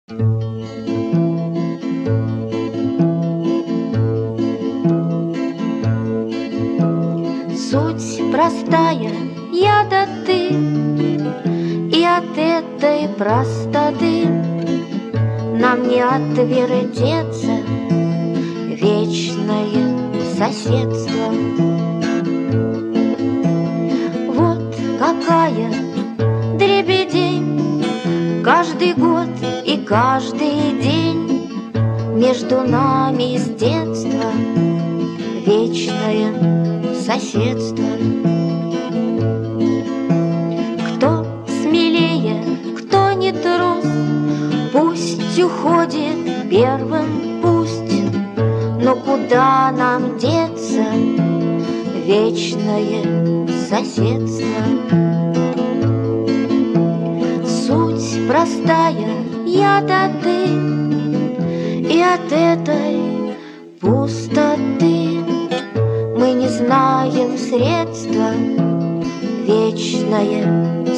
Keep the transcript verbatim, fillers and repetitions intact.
Суть простая, я да ты, и от этой простоты нам не отвертеться, вечное соседство. Вот какая дребедень каждый год и каждый день между нами с детства вечное соседство. Кто смелее, кто не трус, пусть уходит первым, пусть, но куда нам деться, вечное соседство. Суть простая, я да ты, и от этой пустоты мы не знаем средства, вечное